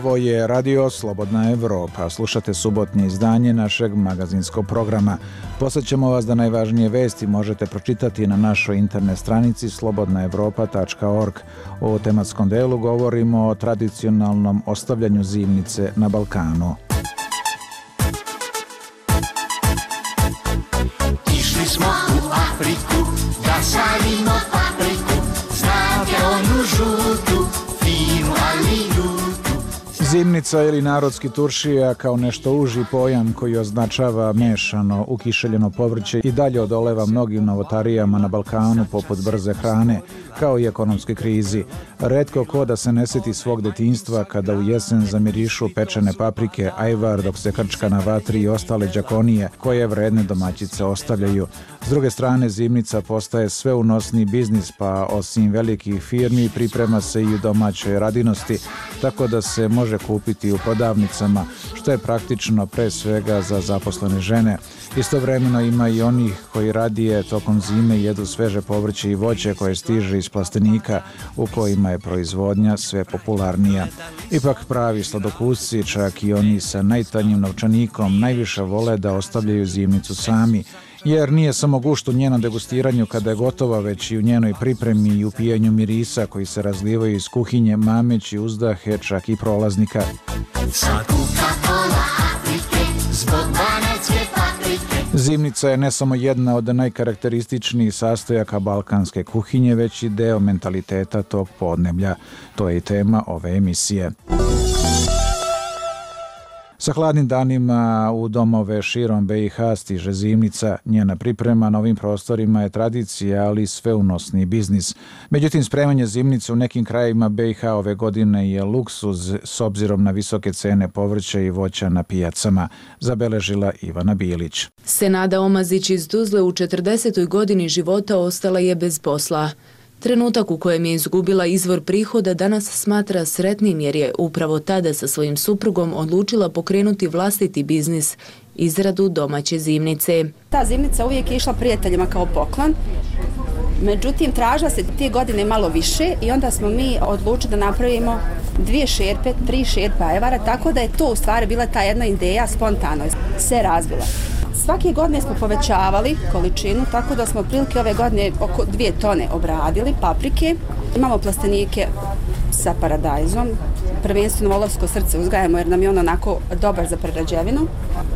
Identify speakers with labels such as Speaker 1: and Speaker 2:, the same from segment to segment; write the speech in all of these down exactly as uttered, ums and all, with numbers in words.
Speaker 1: Ovo je Radio Slobodna Evropa. Slušate subotnje izdanje našeg magazinskog programa. Posjećamo vas da najvažnije vesti možete pročitati na našoj internet stranici slobodna evropa tačka org. U tematskom delu govorimo o tradicionalnom ostavljanju zimnice na Balkanu.
Speaker 2: Išli smo u Afriku da sadimo papriku, znate onu žutu, finu ali ljutu.
Speaker 1: Zimnica ili narodski turšija kao nešto uži pojam koji označava mešano, ukišeljeno povrće i dalje odoleva mnogim novotarijama na Balkanu poput brze hrane, kao i ekonomske krizi. Retko ko da se ne seti svog detinjstva kada u jesen zamirišu pečene paprike, ajvar dok se krčka na vatri i ostale đakonije koje vredne domaćice ostavljaju. S druge strane, zimnica postaje sve unosni biznis, pa osim velikih firmi priprema se i u domaćoj radinosti, tako da se može kupiti u prodavnicama, što je praktično pre svega za zaposlene žene. Istovremeno ima i onih koji radije tokom zime jedu sveže povrće i voće koje stiže iz plastenika u kojima je proizvodnja sve popularnija. Ipak pravi sladokusci, čak i oni sa najtanjim novčanikom, najviše vole da ostavljaju zimnicu sami, jer nije samo gušt u njenom degustiranju kada je gotova, već i u njenoj pripremi i u pijenju mirisa koji se razlivaju iz kuhinje, mameći uzdahe čak i prolaznika. Zimnica je ne samo jedna od najkarakterističnijih sastojaka balkanske kuhinje, već i deo mentaliteta tog podneblja. To je i tema ove emisije. Sa hladnim danima u domove širom be i ha stiže zimnica. Njena priprema na ovim prostorima je tradicija, ali i sveunosni biznis. Međutim, spremanje zimnice u nekim krajevima be i ha ove godine je luksuz s obzirom na visoke cene povrća i voća na pijacama, zabeležila Ivana Bilić.
Speaker 3: Senada Omazić iz Tuzle u četrdesetoj godini života ostala je bez posla. Trenutak u kojem je izgubila izvor prihoda danas smatra sretnim jer je upravo tada sa svojim suprugom odlučila pokrenuti vlastiti biznis, izradu domaće zimnice.
Speaker 4: Ta zimnica uvijek je išla prijateljima kao poklon, međutim tražila se te godine malo više i onda smo mi odlučili da napravimo dvije šerpe, tri šerpe ajvara, tako da je to u stvari bila ta jedna ideja spontano se razvila. Svake godine smo povećavali količinu, tako da smo prilike ove godine oko dvije tone obradili paprike. Imamo plastenike sa paradajzom, prvenstveno volovsko srce uzgajamo jer nam je on onako dobar za prerađevinu.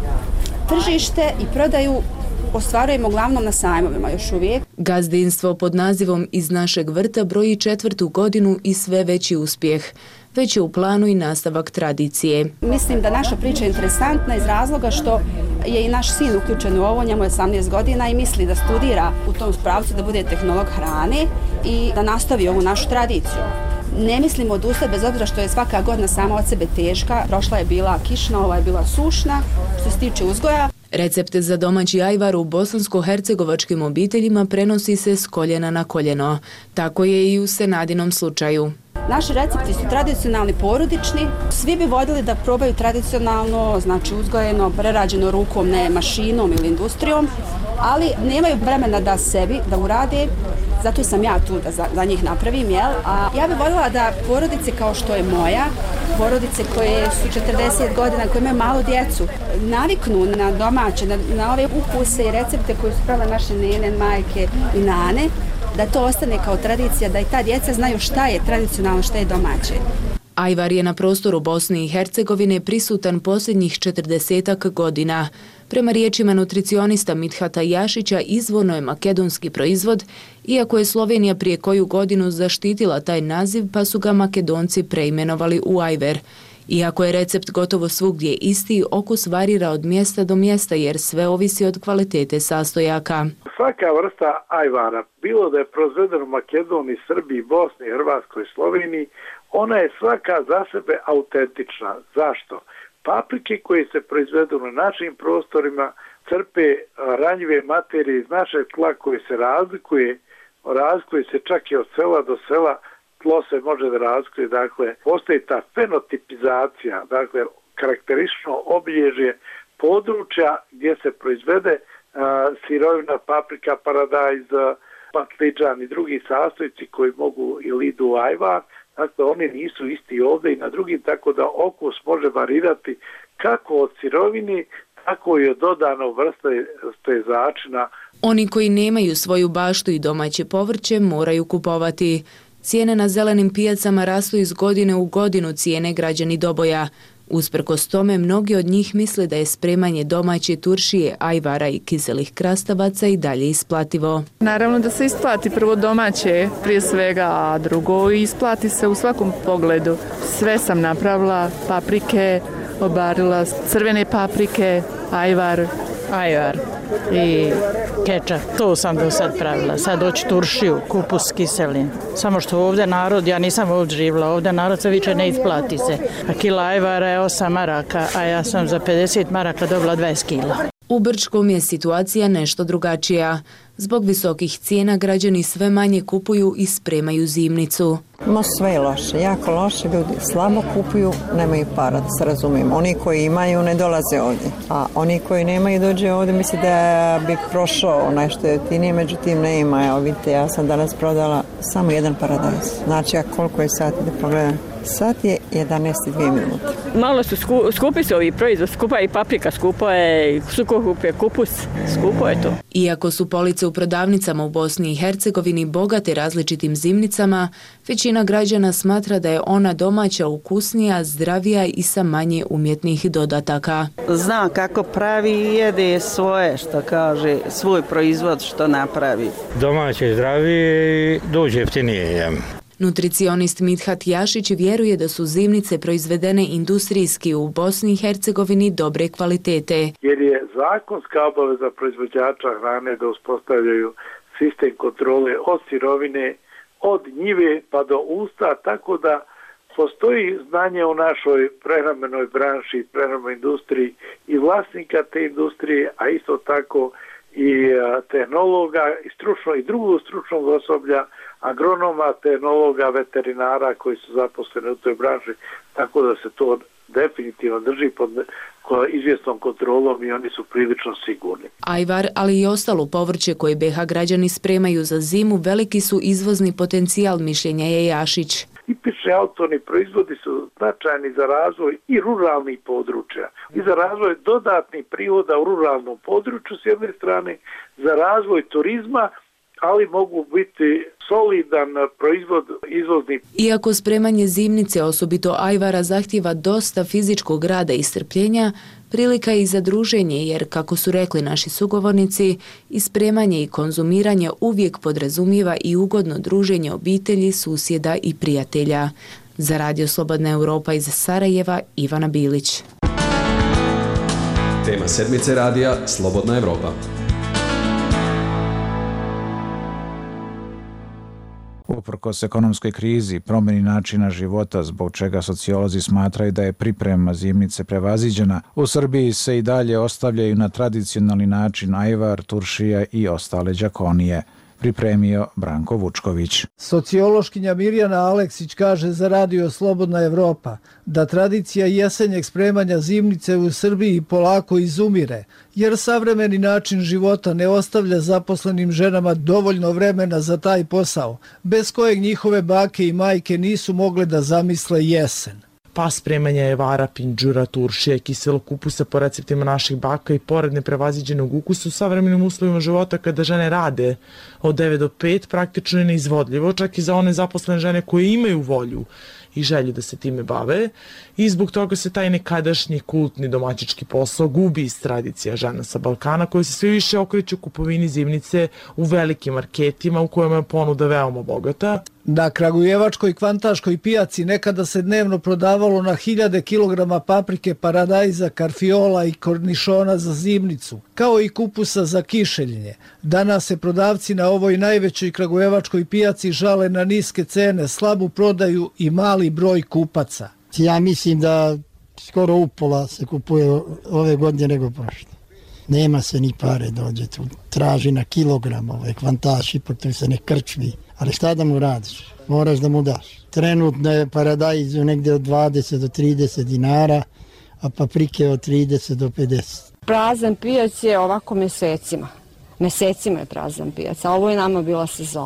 Speaker 4: Tržište i prodaju ostvarujemo uglavnom na sajmovima još uvijek.
Speaker 3: Gazdinstvo pod nazivom Iz našeg vrta broji četvrtu godinu i sve veći uspjeh. Već je u planu i nastavak tradicije.
Speaker 4: Mislim da naša priča je interesantna iz razloga što je i naš sin uključen u ovo, njemu je osamnaest godina i misli da studira u tom pravcu da bude tehnolog hrane i da nastavi ovu našu tradiciju. Ne mislimo odustati bez obzira što je svaka godina sama od sebe teška. Prošla je bila kišna, ova je bila sušna, što se tiče uzgoja.
Speaker 3: Recepte za domaći ajvar u bosansko-hercegovačkim obiteljima prenosi se s koljena na koljeno. Tako je i u Senadinom slučaju.
Speaker 4: Naši recepti su tradicionalni, porodični. Svi bi voljeli da probaju tradicionalno, znači uzgojeno, prerađeno rukom, ne mašinom ili industrijom, ali nemaju vremena da sebi, da urade. Zato sam ja tu da za, za njih napravim, jel? A ja bih voljela da porodice kao što je moja, porodice koje su četrdeset godina, koje imaju malu djecu, naviknu na domaće, na, na ove ukuse i recepte koje su pravile naše nene, majke i nane, da to ostane kao tradicija, da i ta djeca znaju šta je tradicionalno, šta je domaće.
Speaker 3: Ajvar je na prostoru Bosne i Hercegovine prisutan posljednjih četrdesetak godina. Prema riječima nutricionista Mithata Jašića, izvorno je makedonski proizvod, iako je Slovenija prije koju godinu zaštitila taj naziv, pa su ga Makedonci preimenovali u ajvar. Iako je recept gotovo svugdje isti, okus varira od mjesta do mjesta jer sve ovisi od kvalitete sastojaka.
Speaker 5: Svaka vrsta ajvara, bilo da je proizvedena u Makedoniji, Srbiji, Bosni, Hrvatskoj, Sloveniji, ona je svaka za sebe autentična. Zašto? Paprike koje se proizvedu na našim prostorima crpe ranjive materije iz našeg tla koje se razlikuje, razlikuje se čak i od sela do sela, tlo se može da razlikuje, dakle, postoji ta fenotipizacija, dakle, karakteristično obilježje područja gdje se proizvede a, sirovina, paprika, paradajz, patliđan i drugi sastojci koji mogu ili idu u ajvar, Dakle, oni nisu isti ovdje i na drugim, tako da okus može varirati kako od sirovini, tako i od dodano vrste začina.
Speaker 3: Oni koji nemaju svoju baštu i domaće povrće moraju kupovati. Cijene na zelenim pijacama rastu iz godine u godinu, cijene građani Doboja. Usprkos tome, mnogi od njih misle da je spremanje domaće turšije, ajvara i kiselih krastavaca i dalje isplativo.
Speaker 6: Naravno da se isplati prvo domaće, prije svega, a drugo isplati se u svakom pogledu. Sve sam napravila, paprike, obarila, crvene paprike, ajvar,
Speaker 7: ajvar i kečap. To sam do sad pravila. Sad hoću turšiju, kupus kiselin. Samo što ovdje narod, ja nisam ovdje živjela, ovdje narod se više ne isplati se. A kila ajvara je osam maraka, a ja sam za pedeset maraka dobila dvadeset kila.
Speaker 3: U Brčkom je situacija nešto drugačija. Zbog visokih cijena građani sve manje kupuju i spremaju zimnicu.
Speaker 8: Ma sve je loše, jako loše, ljudi slabo kupuju, nemaju para, da se razumijem. Oni koji imaju ne dolaze ovdje, a oni koji nemaju dođe ovdje, misli da bi prošao nešto jeftinije, međutim ne ima. Evo vidite, ja sam danas prodala samo jedan paradajz. Znači, a koliko je sati da pogledam? Sat je jedanaest i dvije minute.
Speaker 9: Malo su sku, skupi su ovi proizvod, skupa je i paprika, skupo je i sukohup je kupus, skupo je to.
Speaker 3: Iako su police u prodavnicama u Bosni i Hercegovini bogate različitim zimnicama, većina građana smatra da je ona domaća ukusnija, zdravija i sa manje umjetnih dodataka.
Speaker 10: Zna kako pravi i jede svoje, što kaže, svoj proizvod što napravi.
Speaker 11: Domaće, zdravije i dođe jeftinije.
Speaker 3: Nutricionist Mithat Jašić vjeruje da su zimnice proizvedene industrijski u Bosni i Hercegovini dobre kvalitete.
Speaker 5: Jer je zakonska obaveza proizvođača hrane da uspostavljaju sistem kontrole od sirovine, od njive pa do usta, tako da postoji znanje u našoj prehrambenoj branši, prehrambenoj industriji i vlasnika te industrije, a isto tako i tehnologa i stručno i drugog stručnog osoblja, agronoma, tehnologa, veterinara koji su zaposleni u toj branži, tako da se to definitivno drži pod izvjesnom kontrolom i oni su prilično sigurni.
Speaker 3: Ajvar, ali i ostalo povrće koje B iH građani spremaju za zimu, veliki su izvozni potencijal, mišljenja je Jašić.
Speaker 5: Tipični autohtoni proizvodi su značajni za razvoj i ruralnih područja i za razvoj dodatnih prihoda u ruralnom području s jedne strane, za razvoj turizma, ali mogu biti solidan proizvod izvozni.
Speaker 3: Iako spremanje zimnice, osobito ajvara, zahtjeva dosta fizičkog rada i strpljenja, prilika je i za druženje, jer, kako su rekli naši sugovornici, i spremanje i konzumiranje uvijek podrazumijeva i ugodno druženje obitelji, susjeda i prijatelja. Za Radio Slobodna Europa iz Sarajeva, Ivana Bilić.
Speaker 12: Tema sedmice radija Slobodna Europa.
Speaker 1: Uprkos ekonomskoj krizi, promjeni načina života, zbog čega sociolozi smatraju da je priprema zimnice prevaziđena, u Srbiji se i dalje ostavljaju na tradicionalni način ajvar, turšija i ostale đakonije. Pripremio Branko Vučković.
Speaker 13: Sociološkinja Mirjana Aleksić kaže za Radio Slobodna Evropa da tradicija jesenjeg spremanja zimnice u Srbiji polako izumire, jer savremeni način života ne ostavlja zaposlenim ženama dovoljno vremena za taj posao, bez kojeg njihove bake i majke nisu mogle da zamisle jesen.
Speaker 6: Pa spremanje ajvara, pinđura, turšije, kiselog kupusa po receptima naših baka i pored neprevaziđenog ukusa u savremenim uslovima života kada žene rade od devet do pet praktično je neizvodljivo, čak i za one zaposlene žene koje imaju volju i želju da se time bave i zbog toga se taj nekadašnji kultni domaćički posao gubi iz tradicija žena sa Balkana koje se sve više okreću kupovini zimnice u velikim marketima u kojima je ponuda veoma bogata.
Speaker 13: Na kragujevačkoj kvantaškoj pijaci nekada se dnevno prodavalo na hiljade kilograma paprike, paradajza, karfiola i kornišona za zimnicu, kao i kupusa za kišeljenje. Danas se prodavci na ovoj najvećoj kragujevačkoj pijaci žale na niske cene, slabu prodaju i mali broj kupaca.
Speaker 14: Ja mislim da skoro upola se kupuje ove godine nego prošle. Nema se ni pare dođe tu. Traži na kilogram ovaj kvantaš, ipak tu se ne krčmi. Ali šta da mu radiš? Moraš da mu daš. Trenutno je paradajz negdje od dvadeset do trideset dinara, a paprike od trideset do pedeset.
Speaker 15: Prazan pijac je ovako mesecima. Mesecima je prazan pijac, a ovo je nama bila sezona.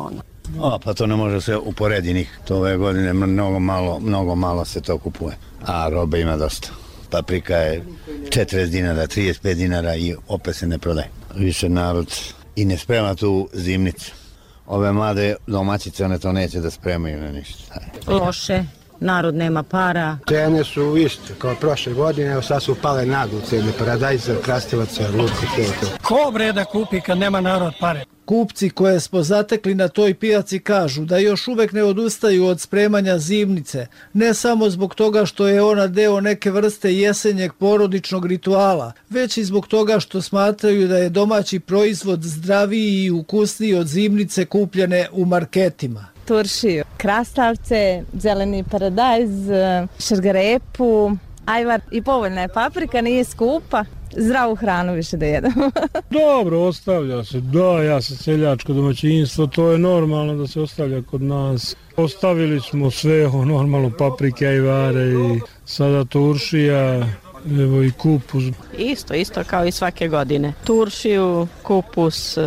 Speaker 15: O, pa to ne može se uporedi nikak. To ove godine mnogo malo, mnogo malo se to kupuje. A robe ima dosta. Paprika je četrdeset dinara, trideset pet dinara i opet se ne prodaje. Više narod i ne sprema tu zimnicu. Ove mlade domaćice, one to neće da spremaju na ništa.
Speaker 16: Loše, narod nema para.
Speaker 17: Cene su iste kao prošle godine, evo sad su pale naglu cene, paradajza, krastavaca, luka, sve to.
Speaker 18: Ko bre da kupi kad nema narod pare?
Speaker 13: Kupci koje smo zatekli na toj pijaci kažu da još uvek ne odustaju od spremanja zimnice, ne samo zbog toga što je ona deo neke vrste jesenjeg porodičnog rituala, već i zbog toga što smatraju da je domaći proizvod zdraviji i ukusniji od zimnice kupljene u marketima.
Speaker 19: Turšiju, krastavce, zeleni paradajz, šargarepu, ajvar i povoljna je paprika, nije skupa. Zdravu hranu više da jedemo.
Speaker 20: Dobro, ostavlja se. Da, ja sam seljačko domaćinstvo, to je normalno da se ostavlja kod nas. Ostavili smo sve, normalno, paprike, ajvare i sada turšija, evo i kupus.
Speaker 16: Isto, isto kao i svake godine. Turšiju, kupus,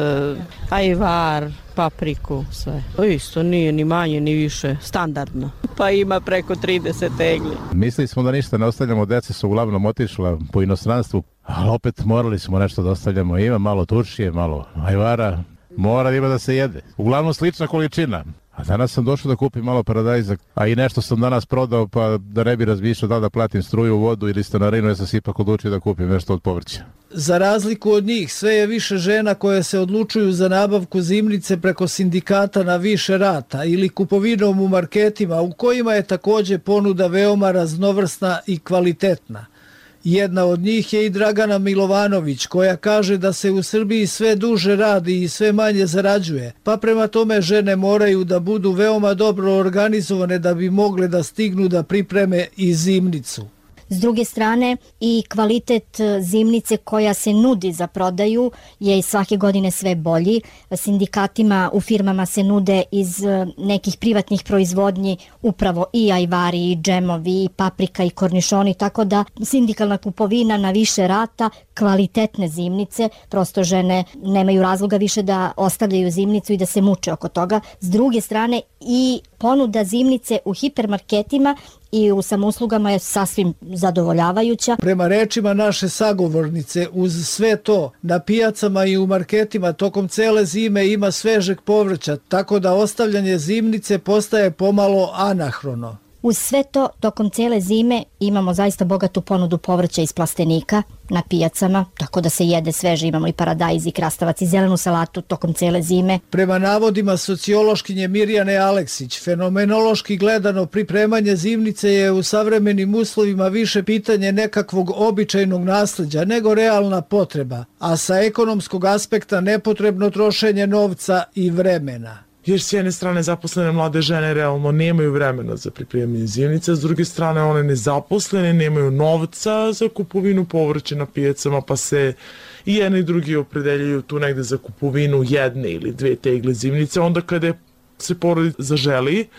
Speaker 16: ajvar, papriku, sve. To isto nije ni manje ni više, standardno. Pa ima preko trideset tegli.
Speaker 21: Mislili smo da ništa ne ostavljamo, deca su uglavnom otišla po inostranstvu, ali opet morali smo nešto da ostavljamo. Ima malo turšije, malo ajvara, mora ima da se jede. Uglavnom slična količina. A danas sam došao da kupim malo paradajza, a i nešto sam danas prodao, pa da ne bi razmišljao da da platim struju, vodu ili stanarinu, ja sam se ipak odlučio da kupim nešto od povrća.
Speaker 13: Za razliku od njih, sve je više žena koje se odlučuju za nabavku zimnice preko sindikata na više rata ili kupovinom u marketima, u kojima je takođe ponuda veoma raznovrsna i kvalitetna. Jedna od njih je i Dragana Milovanović, koja kaže da se u Srbiji sve duže radi i sve manje zarađuje, pa prema tome žene moraju da budu veoma dobro organizovane da bi mogle da stignu da pripreme i zimnicu.
Speaker 22: S druge strane, i kvalitet zimnice koja se nudi za prodaju je svake godine sve bolji. Sindikatima u firmama se nude iz nekih privatnih proizvodnji upravo i ajvari, i džemovi, i paprika, i kornišoni, tako da sindikalna kupovina na više rata, kvalitetne zimnice, prosto žene nemaju razloga više da ostavljaju zimnicu i da se muče oko toga. S druge strane, i ponuda zimnice u hipermarketima i u samouslugama je sasvim zadovoljavajuća.
Speaker 13: Prema rečima naše sagovornice, uz sve to, na pijacama i u marketima tokom cele zime ima svežeg povrća, tako da ostavljanje zimnice postaje pomalo anahrono.
Speaker 22: Uz sve to, tokom cele zime imamo zaista bogatu ponudu povrća iz plastenika na pijacama, tako da se jede sveže, imamo i paradajz, i krastavac, i zelenu salatu tokom cele zime.
Speaker 13: Prema navodima sociološkinje Mirjane Aleksić, fenomenološki gledano pripremanje zimnice je u savremenim uslovima više pitanje nekakvog običajnog nasleđa nego realna potreba, a sa ekonomskog aspekta nepotrebno trošenje novca i vremena.
Speaker 6: Jer s jedne strane zaposlene mlade žene realno nemaju vremena za pripremanje zimnice, s druge strane one nezaposlene nemaju novca za kupovinu povrća na pijacama, pa se i jedni i drugi opredeljuju tu negde za kupovinu jedne ili dve tegle zimnice, onda kada se porodica zaželi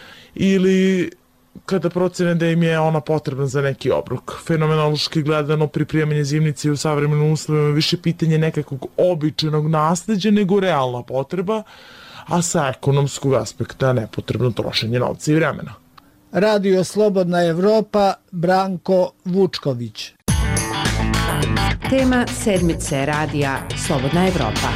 Speaker 6: ili kada procene da im je ona potrebna za neki obrok. Fenomenološki gledano, pripremanje zimnice u savremenim uslovima je više pitanje nekakvog običajnog nasleđa nego realna potreba, a sa ekonomskog aspekta nepotrebno trošenje novca i vremena.
Speaker 13: Radio Slobodna Evropa, Branko Vučković.
Speaker 23: Tema sedmice radija Slobodna Evropa.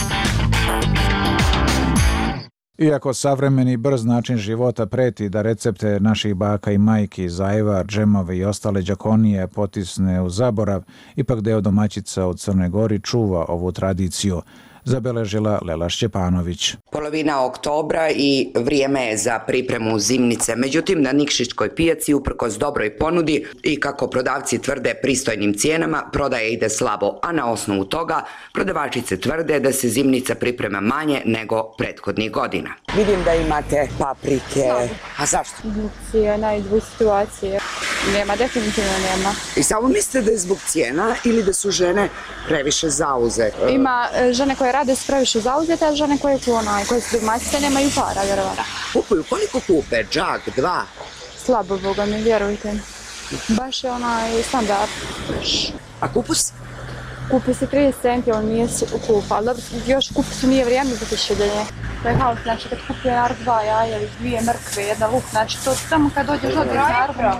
Speaker 1: Iako savremeni brz način života preti da recepte naših baka i majki za ajvar, džemove i ostale đakonije potisne u zaborav, ipak deo domaćica u Crnoj Gori čuva ovu tradiciju, zabeležila Lela Šćepanović.
Speaker 24: Polovina oktobra i vrijeme je za pripremu zimnice. Međutim, na Nikšićkoj pijaci, uprkos dobroj ponudi i kako prodavci tvrde pristojnim cijenama, prodaja ide slabo, a na osnovu toga prodavačice tvrde da se zimnica priprema manje nego prethodnih godina.
Speaker 25: Vidim da imate paprike. A zašto?
Speaker 26: Zbog cijena i zbog situacije. Nema, definitivno nema.
Speaker 25: I samo mislite da je zbog cijena ili da su žene previše zauzete?
Speaker 26: Ima žene koje rade su previše zauzete, a žene koje, onaj, koje su domaćice nemaju para, vjerovatno.
Speaker 25: Kupuju, koliko kupe? Džak, dva?
Speaker 26: Slabo, Boga mi, vjerujte. Baš je onaj standard.
Speaker 25: A kupus?
Speaker 26: Kupi se trideset centi, on nije kup, ali dobro, još kupi su nije vrijeme za kišeljenje. To je haos, znači kad kupi narod dva jaja ili dvije mrkve, jedna luk, znači to samo kad dođeš od naroda.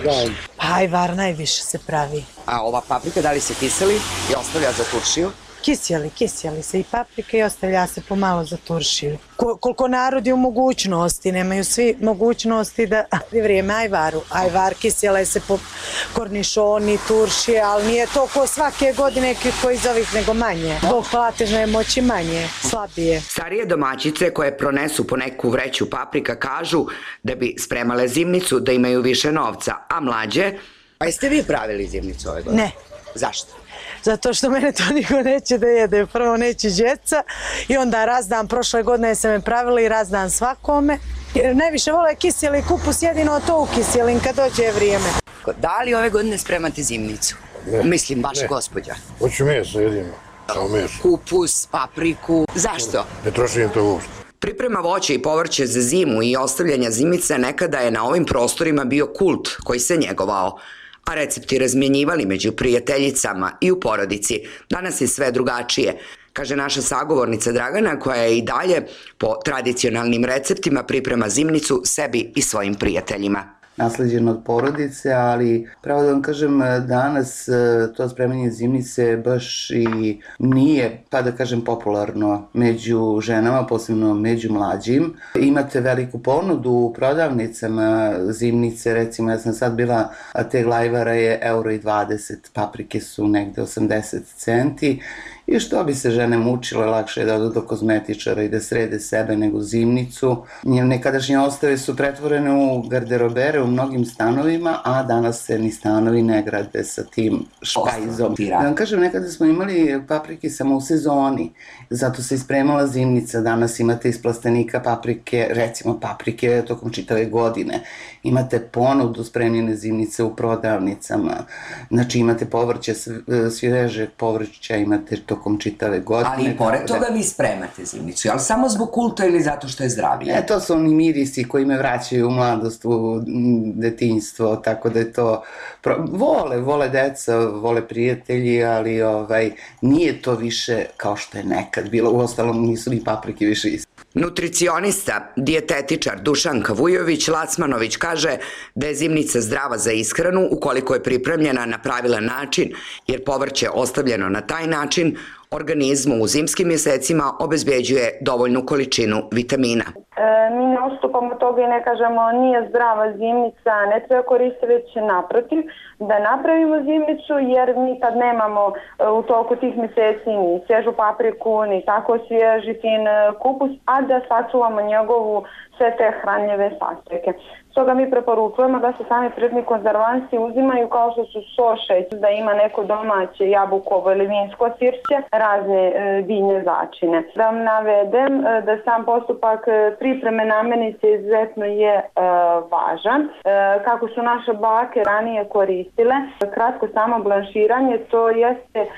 Speaker 2: Pa ajvar najviše se pravi.
Speaker 24: A ova paprika da li se kiseli i ostavlja za turšiju?
Speaker 2: Kisjeli, kisjeli se i paprike i ostavlja se pomalo za turšiju. Ko, koliko narod je u mogućnosti, nemaju svi mogućnosti da je vrijeme ajvaru. Ajvar kisjele se po kornišoni, turšije, ali nije to ko svake godine ko iz ovih nego manje. Zbog platežne moći manje, slabije.
Speaker 24: Starije domaćice koje pronesu po neku vreću paprika kažu da bi spremale zimnicu da imaju više novca, a mlađe... Pa jeste vi pravili zimnicu ove godine?
Speaker 2: Ne.
Speaker 24: Zašto?
Speaker 2: Zato što mene to niko neće da jede. Prvo neće djeca i onda razdan, prošle godine sam je pravila i razdan svakome. Najviše vole kisjeli kupus, jedino to ukisjelim kad dođe vrijeme.
Speaker 24: Da li ove godine spremate zimnicu?
Speaker 4: Ne.
Speaker 24: Mislim, baš
Speaker 4: ne.
Speaker 24: gospođa.
Speaker 4: Hoću meso jedino, samo meso.
Speaker 24: Kupus, papriku, zašto?
Speaker 4: Ne trošim to uopšte.
Speaker 24: Priprema voća i povrće za zimu i ostavljanja zimice nekada je na ovim prostorima bio kult koji se njegovao, a recepti razmjenjivali među prijateljicama i u porodici. Danas je sve drugačije, kaže naša sagovornica Dragana, koja je i dalje po tradicionalnim receptima priprema zimnicu sebi i svojim prijateljima.
Speaker 7: Nasleđeno od porodice, ali pravo da vam kažem, danas to spremanje zimnice baš i nije, pa da kažem, popularno među ženama, posebno među mlađim. Imate veliku ponudu u prodavnicama zimnice, recimo ja sam sad bila, tegla ajvara je euro i dvadeset, paprike su negde osamdeset centi. I što bi se žene mučile, lakše je da odu do kozmetičara i da srede sebe nego zimnicu. Nekadašnje ostave su pretvorene u garderobere u mnogim stanovima, a danas se ni stanovi ne grade sa tim špajzom. Da vam kažem, nekada smo imali paprike samo u sezoni, zato se ispremala zimnica. Danas imate iz plastenika paprike, recimo paprike tokom čitave godine. Imate ponudu spremljene zimnice u prodavnicama. Znači imate povrće, svježeg povrća, imate tokom čitave godine.
Speaker 24: Ali i pored toga vi spremate zimnicu, ali samo zbog kulta ili zato što je zdravije?
Speaker 7: E, to su oni mirisi koji me vraćaju u mladost, u detinjstvo, tako da je to... Vole, vole deca, vole prijatelji, ali ovaj, nije to više kao što je nekad bilo. Uostalom nisu ni paprike više iste.
Speaker 24: Nutricionista, dijetetičar Dušanka Vujović-Lacmanović kaže da je zimnica zdrava za ishranu ukoliko je pripremljena na pravilan način, jer povrće ostavljeno na taj način organizmu u zimskim mjesecima obezbeđuje dovoljnu količinu vitamina.
Speaker 26: E, mi ne ustupamo toga i ne kažemo nije zdrava zimnica, ne treba koristiti, već naprotiv da napravimo zimnicu, jer mi kad nemamo u toku tih mjeseci ni svježu papriku, ni tako svježi fin kupus, a da sačuvamo njegovu sve te hranljive sastojke. Stoga mi preporučujemo da se sami prirodni konzervansi uzimaju kao što su sošeć, da ima neko domaće jabukovo ili vinsko sirće, razne e, biljne začine. Da vam navedem e, da sam postupak pripreme namirnice izuzetno je e, važan. E, kako su naše bake ranije koristile, kratko samo blanširanje, to jeste e,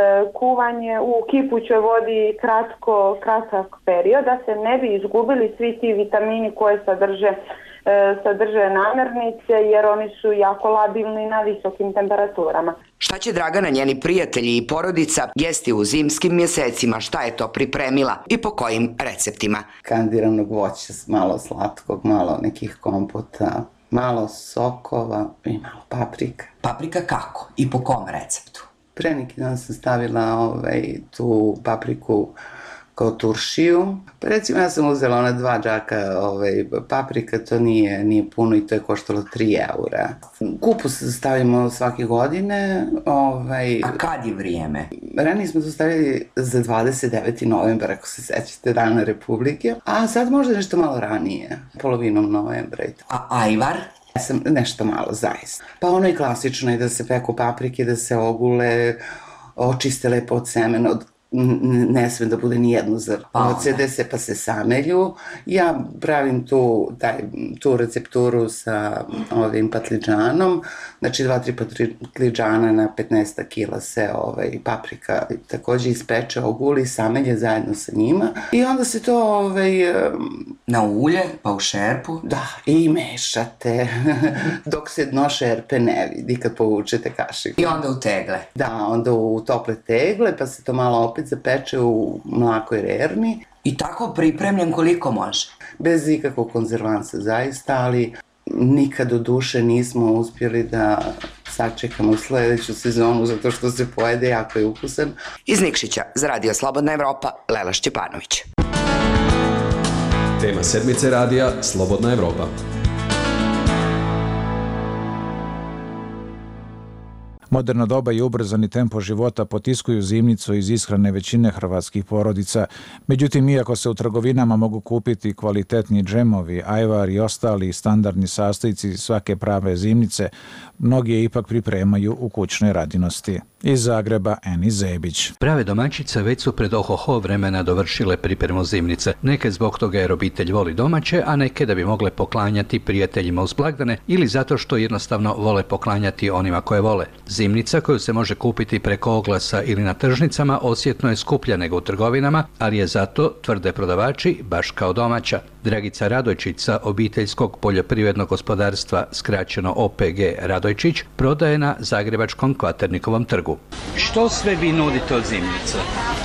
Speaker 26: kuvanje u kipućoj vodi kratko, kratak period, da se ne bi izgubili svi ti vitamini koje sadrže sadrže namirnice, jer oni su jako labilni na visokim temperaturama.
Speaker 24: Šta će Dragana, njeni prijatelji i porodica jesti u zimskim mjesecima, šta je to pripremila i po kojim receptima?
Speaker 7: Kandiranog voća, malo slatkog, malo nekih kompota, malo sokova i malo paprika.
Speaker 24: Paprika kako i po kom receptu?
Speaker 7: Pre neki dan sam stavila ovaj, tu papriku kao turšiju. Pa recimo ja sam uzela ona dva džaka ovaj, paprika, to nije, nije puno i to je koštalo tri eura. Kupus stavimo svake godine. Ovaj,
Speaker 24: A kad je vrijeme?
Speaker 7: Ranije smo to stavili za dvadeset deveti novembar, ako se sećate, Dana Republike. A sad možda nešto malo ranije, polovinom novembra.
Speaker 24: A ajvar?
Speaker 7: Ja sam nešto malo, zaista. Pa ono je klasično i da se peku paprike, da se ogule, očiste lepo od semena, od ne sme da bude ni jedno zrno. Ocede se pa se samelju. Ja pravim tu, taj, tu recepturu sa ovim patliđanom, znači dva, tri patliđana na petnaest kila se ovaj, paprika takođe ispeče, oguli, samelje zajedno sa njima i onda se to ovaj,
Speaker 24: na ulje, pa u šerpu.
Speaker 7: Da, i mešate dok se dno šerpe ne vidi kad povučete kašiku.
Speaker 24: I onda u tegle.
Speaker 7: Da, onda u tople tegle, pa se to malo opet zapeče u mlakoj rerni.
Speaker 24: I tako pripremljen koliko može?
Speaker 7: Bez ikakvog konzervansa zaista, ali nikad do duše nismo uspjeli da sačekamo sledeću sezonu zato što se pojede, jako je ukusan.
Speaker 24: Iz Nikšića za Radio Slobodna Evropa, Lela Šćepanović.
Speaker 12: Tema sedmice radija Slobodna Evropa.
Speaker 1: Moderno doba i ubrzani tempo života potiskuju zimnicu iz ishrane većine hrvatskih porodica. Međutim, iako se u trgovinama mogu kupiti kvalitetni džemovi, ajvar i ostali standardni sastojci svake prave zimnice, mnogi je ipak pripremaju u kućnoj radinosti. Iz Zagreba, Eni Zebić.
Speaker 3: Prave domaćice već su pred ohoho vremena dovršile pripremu zimnice. Neke zbog toga jer obitelj voli domaće, a neke da bi mogle poklanjati prijateljima uz blagdane ili zato što jednostavno vole poklanjati onima koje vole. Zimnica koju se može kupiti preko oglasa ili na tržnicama osjetno je skuplja nego u trgovinama, ali je zato, tvrde prodavači, baš kao domaća. Dragica Radojčić sa obiteljskog poljoprivrednog gospodarstva, skraćeno O P G Radojčić, prodaje na Zagrebačkom Kvaternikovom trgu.
Speaker 5: Što sve vi nudite od zimnica?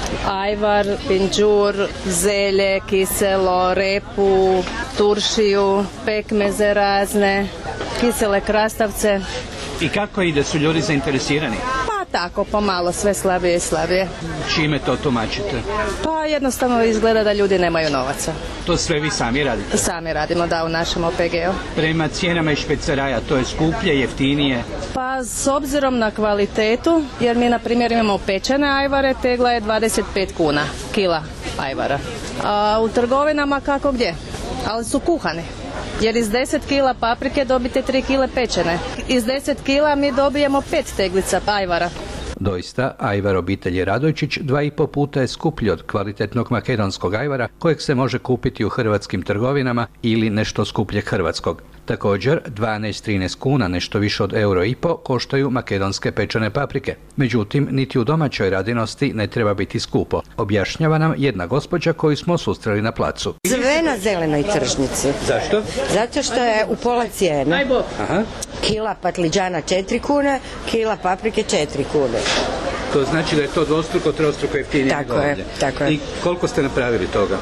Speaker 19: Ajvar, pinđur, zelje, kiselo, repu, turšiju, pekmeze razne, kisele krastavce.
Speaker 5: I kako ide, su ljudi zainteresirani?
Speaker 19: Pa tako, pomalo, sve slabije i slabije.
Speaker 5: Čime to tumačite?
Speaker 19: Pa jednostavno izgleda da ljudi nemaju novaca.
Speaker 5: To sve vi sami radite?
Speaker 19: Sami radimo, da, u našem O P G-u.
Speaker 5: Prema cijenama i špeceraja, to je skuplje, jeftinije?
Speaker 19: Pa s obzirom na kvalitetu, jer mi na primjer imamo pečene ajvare, tegla je dvadeset pet kuna, kila ajvara. A u trgovinama kako gdje? Ali su kuhani. Jer iz deset kila paprike dobite tri kile pečene. Iz deset kila mi dobijemo pet teglica ajvara.
Speaker 3: Doista, ajvar obitelji Radojčić dva i po puta je skuplji od kvalitetnog makedonskog ajvara kojeg se može kupiti u hrvatskim trgovinama ili nešto skupljeg hrvatskog. Također, dvanaest do trinaest kuna, nešto više od euro i po, koštaju makedonske pečene paprike. Međutim, niti u domaćoj radinosti ne treba biti skupo, objašnjava nam jedna gospođa koju smo susreli na placu.
Speaker 8: Sve na zelenoj tržnici.
Speaker 5: Zašto?
Speaker 8: Zato što je u pola cijene.
Speaker 5: Aha.
Speaker 8: Kila patliđana četiri kune, kila paprike četiri kune.
Speaker 5: To znači da je to dvostruko, trostruko jeftinije.
Speaker 8: Tako je, tako je.
Speaker 5: I koliko ste napravili toga?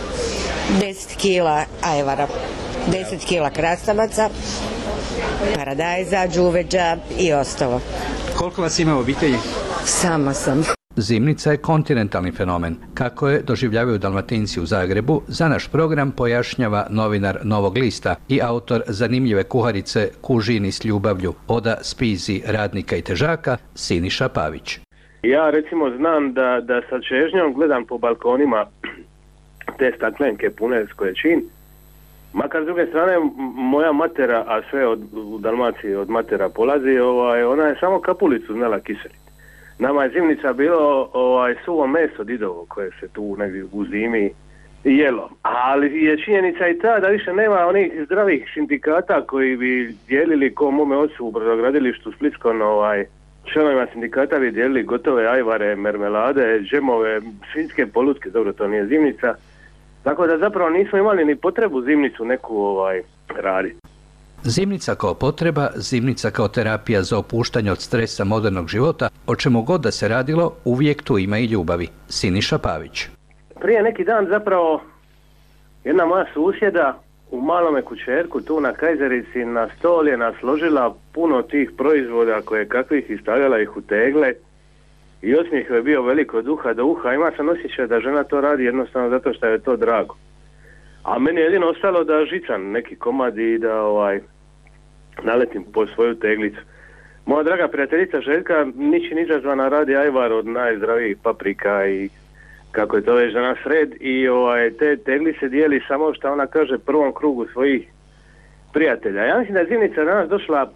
Speaker 8: deset kila ajvara, deset kila krastavaca, paradajza, đuveđa i ostalo.
Speaker 5: Koliko vas ima u obitelji?
Speaker 8: Sama sam.
Speaker 3: Zimnica je kontinentalni fenomen. Kako je doživljavaju Dalmatinci u Zagrebu, za naš program pojašnjava novinar Novog lista i autor zanimljive kuharice Kužini s ljubavlju, Oda spizi radnika i težaka, Siniša Pavić.
Speaker 9: Ja recimo znam da, da sa čežnjom gledam po balkonima te staklenke pune s koje čin. Makar s druge strane moja matera, a sve od, u Dalmaciji od matera polazi, ovaj, ona je samo kapulicu znala kiseliti. Nama je zimnica bilo ovaj, suvo meso didovo koje se tu negdje u zimi jelo. Ali je činjenica i ta da više nema onih zdravih sindikata koji bi dijelili ko mome ocu u brodogradilištu Splitskom, ovaj, članovima sindikata bi dijelili gotove ajvare, mermelade, džemove, svinjske polutke, dobro to nije zimnica. Tako da zapravo nismo imali ni potrebu zimnicu neku ovaj, raditi.
Speaker 3: Zimnica kao potreba, zimnica kao terapija za opuštanje od stresa modernog života, o čemu god da se radilo, uvijek tu ima i ljubavi. Siniša Pavić.
Speaker 9: Prije neki dan zapravo jedna moja susjeda u malome kućerku tu na Kajzerici na stol je nasložila puno tih proizvoda koje kakvih i stavljala ih u tegle i osmijeh je bio veliko od uha do uha. Ima sam osjećaj da žena to radi jednostavno zato što je to drago. A meni je jedino ostalo da žicam neki komad i da ovaj, naletim po svoju teglicu. Moja draga prijateljica Željka ničim izazvana radi ajvar od najzdravijih paprika i kako je to već danas red i ovaj, te tegli se dijeli samo što ona kaže prvom krugu svojih prijatelja. Ja mislim da je zimnica danas došla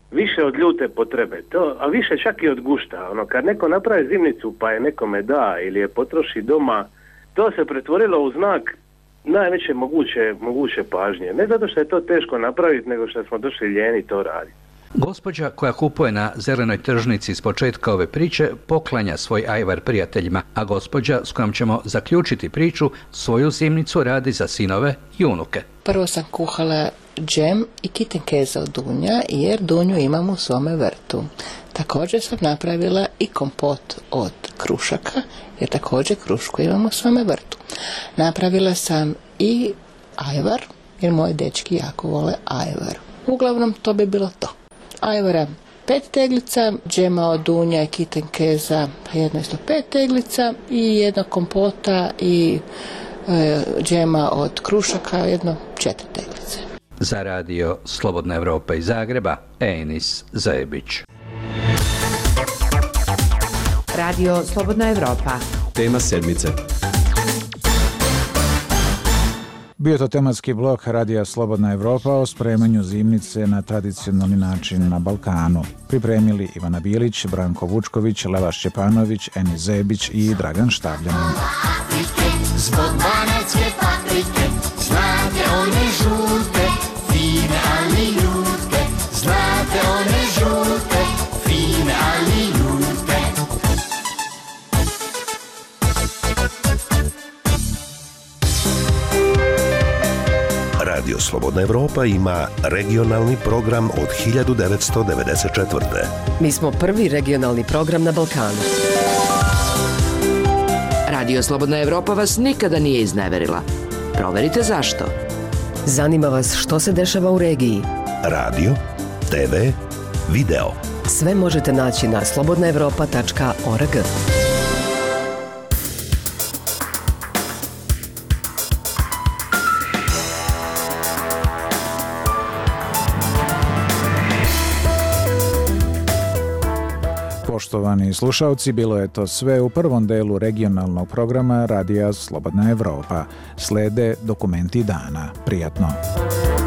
Speaker 9: više od ljute potrebe, to, a više čak i od gušta. Ono, kad neko napravi zimnicu pa je nekome da ili je potroši doma, to se pretvorilo u znak najveće moguće, moguće pažnje. Ne zato što je to teško napraviti, nego što smo došli ljeni to raditi.
Speaker 3: Gospođa koja kupuje na zelenoj tržnici s početka ove priče poklanja svoj ajvar prijateljima, a gospođa s kojom ćemo zaključiti priču svoju zimnicu radi za sinove i unuke.
Speaker 10: Prvo sam kuhala džem i kitten keza od dunja, jer dunju imam u svome vrtu. Također sam napravila i kompot od krušaka, jer također krušku imam u svome vrtu. Napravila sam i ajvar, jer moji dečki jako vole ajvar. Uglavnom to bi bilo to. Ajvara pet teglica, džema od dunja i kitten keza jedno isto pet teglica i jedno kompota i e, džema od krušaka jedno četiri teglice.
Speaker 3: Za radio Slobodna Evropa iz Zagreba, Enis Zebić.
Speaker 23: Radio Slobodna Evropa.
Speaker 12: Tema sedmice.
Speaker 1: Bio je to tematski blok Radija Slobodna Evropa o spremanju zimnice na tradicionalni način na Balkanu. Pripremili Ivana Bilić, Branko Vučković, Leva Šćepanović, Enis Zebić i Dragan Štavljanin.
Speaker 11: Zbog banatske paprike, znate one žute, fine ali ljute, znate one žute, fine ali ljute.
Speaker 14: Radio Slobodna Evropa ima regionalni program od hiljadu devetsto devedeset četvrte.
Speaker 15: Mi smo prvi regionalni program na Balkanu.
Speaker 23: Radio Slobodna Evropa vas nikada nije izneverila. Proverite zašto.
Speaker 15: Zanima vas što se dešava u regiji.
Speaker 14: Radio, te ve, video.
Speaker 15: Sve možete naći na slobodna evropa tačka org.
Speaker 1: Poštovani slušalci, bilo je to sve u prvom delu regionalnog programa Radija Slobodna Evropa. Slede dokumenti dana. Prijatno.